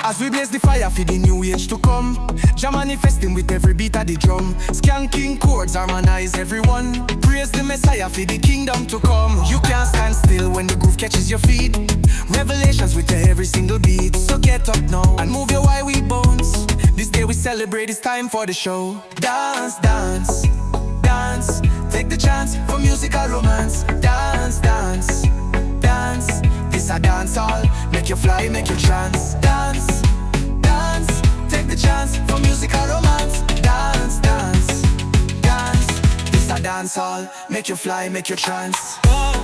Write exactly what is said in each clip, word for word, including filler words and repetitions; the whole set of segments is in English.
As we blaze the fire for the new age to come, Jah manifesting with every beat of the drum. Skanking chords harmonize everyone. Praise the Messiah for the kingdom to come. You can't stand still when the groove catches your feet. Revelations with every single beat. So get up now and move your wide bones. This day we celebrate, it's time for the show. Dance, dance, dance. Take the chance for musical romance. Dance, dance, dance. This a dance hall, make you fly, make you trance. Dance, dance. Take the chance for musical romance. Dance, dance, dance. This a dance hall, make you fly, make you trance.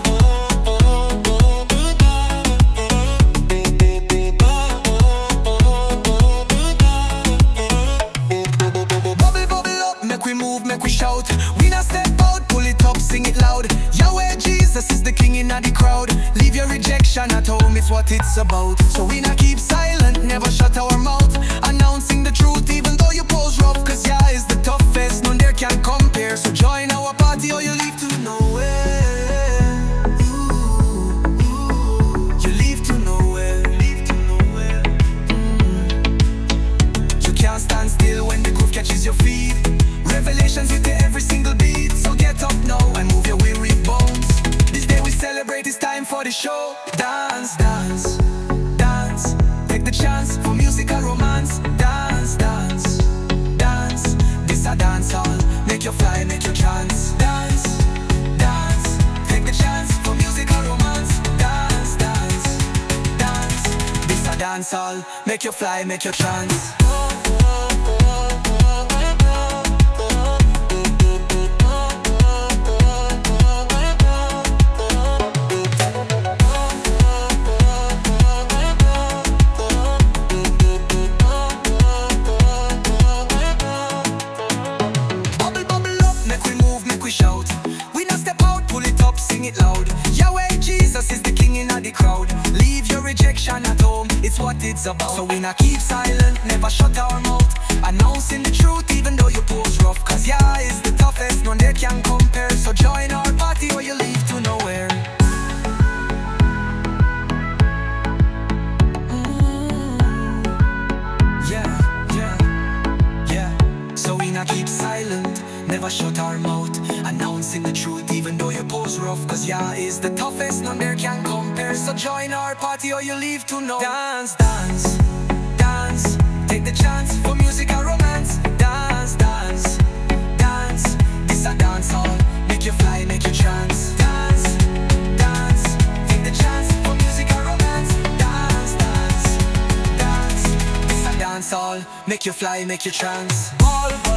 Make we shout, we not step out, pull it up, sing it loud. Yahweh Jesus is the king in the crowd. Leave your rejection at home, it's what it's about. So we not keep silent, never shut our mouth. Announcing the truth even though you pose rough. Cause Yah is the toughest, none there can compare. So join our party or you leave to nowhere. Ooh, ooh. You leave to nowhere, leave to nowhere. Mm. You can't stand still when the groove catches your feet. Revelations hit every single beat. So get up now and move your weary bones. This day we celebrate, it's time for the show. Dance, dance, dance. Take the chance for musical romance. Dance, dance, dance. This a dance hall, make you fly, make you trance. Dance, dance. Take the chance for musical romance. Dance, dance, dance. This a dance hall, make you fly, make you trance. It loud. Yahweh Jesus is the king in the crowd. Leave your rejection at home, it's what it's about. So we not keep silent, never shut our mouth. Announcing the truth even though you pose rough. Cause Yah is the toughest, none there can compare. So join our party or you leave to nowhere. Mm. Yeah, yeah, yeah. So we not keep silent, never shut our mouth. Announcing the truth even though you pose rough. Cause Yah is the toughest, none there can compare. So join our party or you leave to know. Dance, dance, dance. Take the chance for musical romance. Dance, dance, dance. This a dance hall, make you fly, make you trance. Dance, dance. Take the chance for musical romance. Dance, dance, dance. This a dance hall, make you fly, make you trance. Ball, ball.